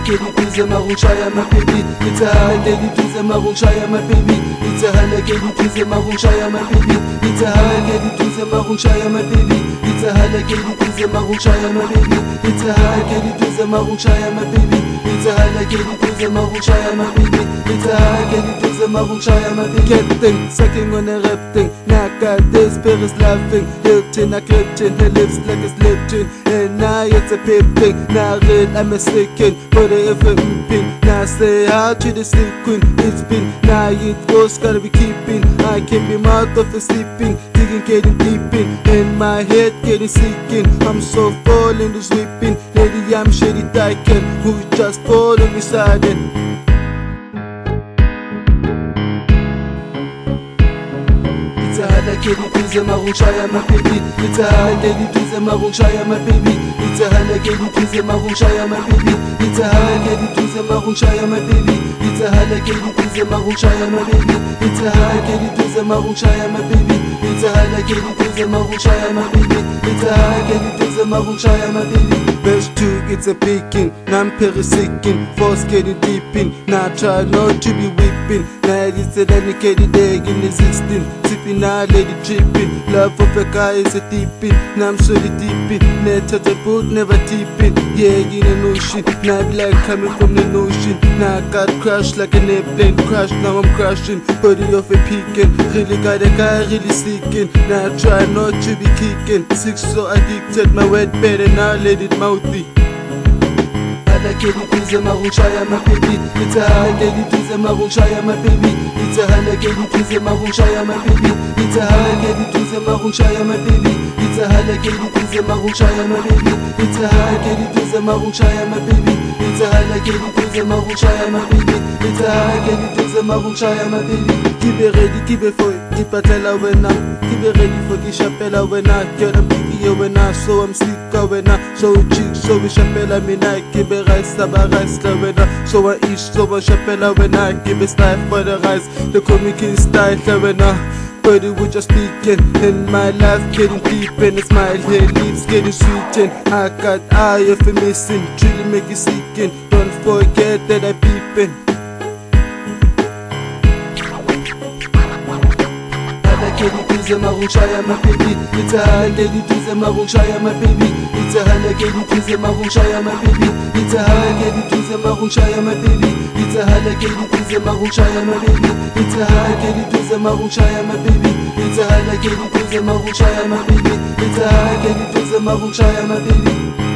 Getty Tuesday, Maruchaya, my baby. It's a high Getty Tuesday, Maruchaya, my baby. It's a high Getty Tuesday, Maruchaya, my baby. It's a high Getty Tuesday, Maruchaya, my baby. It's a high Getty Tuesday, Maruchaya, my baby. It's a high Getty Tuesday, Maruchaya, my baby. It's a high Getty Tuesday, Maruchaya, my baby. It's a high Getty Tuesday, Maruchaya, my baby. Get thing, sucking on a rap thing. Now I got this is laughing. Hilton, I crept in, her lips like it's Lipton. And now it's a pip thing. Now real, I'm a sickin'. For the FM pin. Now say how to the sleep queen. It's been, now it goes, gotta be keeping. I can't be mouth of a sleeping. Digging, getting deep in my head getting sinking. I'm so falling to sweeping. Lady, I'm shady dyken. Who just falling beside it. It's a high Getty Tuesday, Maruchaya, my baby. It's a high Getty Tuesday, Maruchaya, my baby. It's a high Getty Tuesday, Maruchaya, my baby. It's a high Getty Tuesday, Maruchaya, my baby. It's a high Getty Tuesday, Maruchaya, my baby. It's a high Getty Tuesday, Maruchaya, my baby. It's a high Getty Tuesday, Maruchaya, my baby. It's a high Getty Tuesday, Maruchaya, my baby. Best two, it's a picking. Now I'm seeking. Force getting deep in. Now I try not to be whipping. Now it's a dedicated egg in existing. Tipping now, lady tripping. Love of a guy is a deep in. Now I'm so deep in. Net at the boat, never tipping. Yeah, in an ocean. Now I be like coming from the ocean. Now I got crashed like an airplane crash. Now I'm crashing. Body of a peeking. Really got a guy really seeking. Now I try not to be kicking. Six so addicted, my wet bed and now let it mouthy. Getty Tuesday, Maruchaya, my baby. It's a high Getty Tuesday, Maruchaya, my baby. It's a high Getty Tuesday, Maruchaya, my baby. It's a high Getty Tuesday, Maruchaya, my baby. It's a high Getty Tuesday, Maruchaya, my baby. It's a high Getty Tuesday, Maruchaya, my baby. It's a high Getty Tuesday, Maruchaya, my baby. It's a high Getty Tuesday, Maruchaya, my baby. Keep it ready, keep it for it. Keep it tell when I. Keep it ready for the chapella when I. Get a picky when I. So I'm sick when I. So chick, so we chapella me I. Keep it right. Rice when I, so I eat so much chapella when I give a style for the rice. The comic in style when I, but it was just speaking. And my life getting deep and a smile here lips getting sweet. And I got eye of a missing, truly make it seeking. Don't forget that I peeping. Getty Tuesday, Maruchaya, my baby. It's a high Getty Tuesday, Maruchaya, my baby. It's a high Getty Tuesday, Maruchaya, my baby. It's a high Getty Tuesday, Maruchaya, my baby. It's a high Getty Tuesday, Maruchaya, my baby. It's a high Getty Tuesday, Maruchaya, my baby. It's a high Getty Tuesday, Maruchaya, my baby. It's a high Getty Tuesday, Maruchaya, my baby.